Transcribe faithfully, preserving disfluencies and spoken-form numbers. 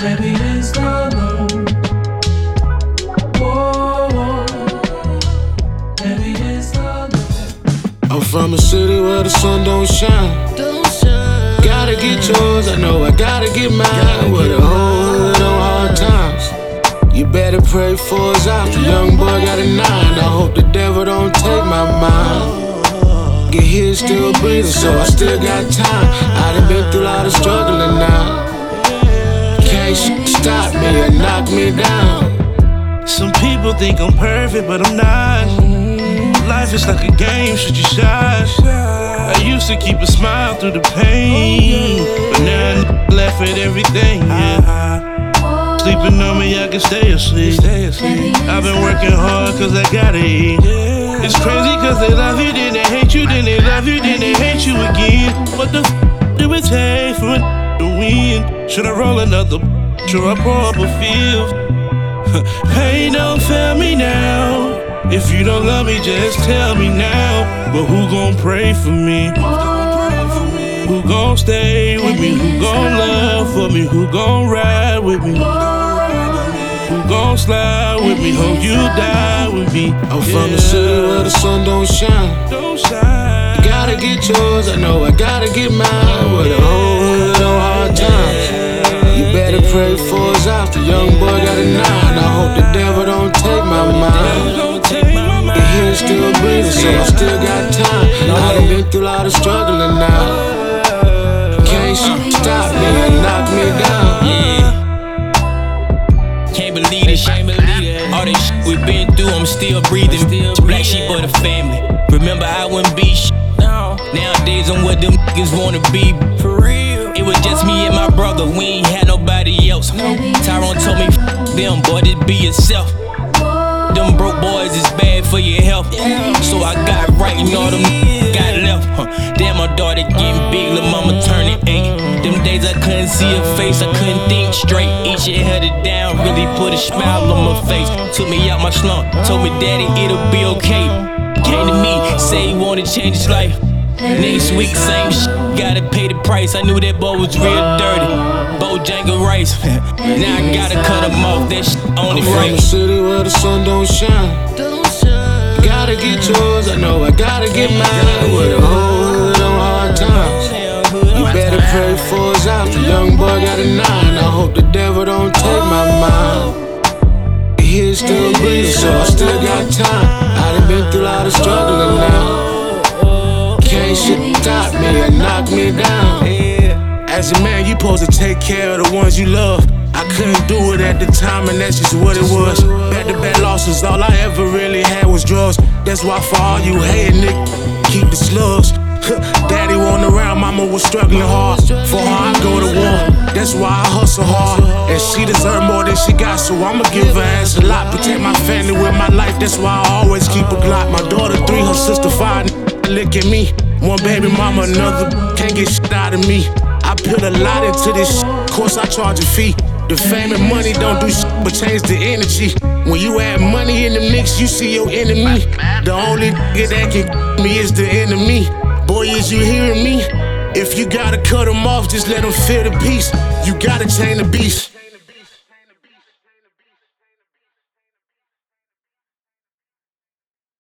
Baby, it's the Lord. Whoa, baby, it's the Lord. I'm from a city where the sun don't shine. Don't shine. Gotta get yours, I know I gotta get mine. With a whole hood on hard times. You better pray for us out. The young boy got a nine. I hope the devil don't take my mind. Get here still breathing, so I still got time. I done been through a lot of struggling now. Can't stop me and knock me down. Some people think I'm perfect, but I'm not. Life is like a game, shoot your shot. I used to keep a smile through the pain, but now I'm left with everything, yeah. Sleeping on me, I can stay asleep. I've been working hard cause I gotta eat. It's crazy cause they love you, then they hate you, then they love you, then they hate you again. What the f do it take for a to win? Should I roll another? Should I pour up a fifth? Pain don't fail me now. If you don't love me, just tell me now. But who gon' pray for me? Who gon' stay with me? Who gon' love for me? Who gon' ride with me? Who gon' slide with me? Hope you die with me. I'm from a city where the sun don't shine. Don't shine. Gotta get yours, I know I gotta get mine. With a whole hood on hard times. You better pray for us out. The young boy got a nine. I hope the devil don't take my mind. Get here still breathing, so I still got time. I done been through a lot of struggling now. Can't stop me and knock me down. Yeah. Can't believe it, can't believe it. All this shit we been through, I'm still breathing. Black sheep of the family. Remember I wouldn't be shit. Nowadays I'm what them niggas wanna be. For real. It was just me and my brother, we ain't had nobody else. Tyrone told me, f them, boy, just be yourself. Them broke boys is bad for your health. So I got right and all them got left. Huh. Damn, my daughter getting big, lil' mama turning eight. Them days I couldn't see her face, I couldn't think straight. Each year held it down, really put a smile on my face. Took me out my slump, told me daddy it'll be okay. Came to me, say he wanna change his life. Next week, same shit, gotta pay the price. I knew that boy was real dirty, Bojangles rice. Now I gotta cut him off, that shit only I'm right. from a city where the sun don't shine. Don't shine. Gotta get yours, I know I gotta get mine. With a whole hood on hard times. You better pray for us out. The young boy got a nine. I hope the devil don't take my mind. Here still breathing, so I still got time. I done been through a lot of struggling now. Can't shit stop me and knock me down. As a man, you supposed to take care of the ones you love. I couldn't do it at the time, and that's just what it was. Back-to-back losses, all I ever really had was drugs. That's why for all you hating niggas, keep the slugs. Daddy wasn't around, mama was struggling hard. For her, I go to war. That's why I hustle hard. And she deserve more than she got, so I'ma give her ass a lot. Protect my family with my life, that's why I always keep a Glock. My daughter three, her sister five. Look at me, one baby mama, another can't get shit out of me. I put a lot into this shit, of course I charge a fee. The fame and money don't do shit but change the energy. When you add money in the mix, you see your enemy. The only nigga that can me is the enemy. Boy, is you hearing me? If you gotta cut them off, just let them feel the peace. You gotta chain the beast.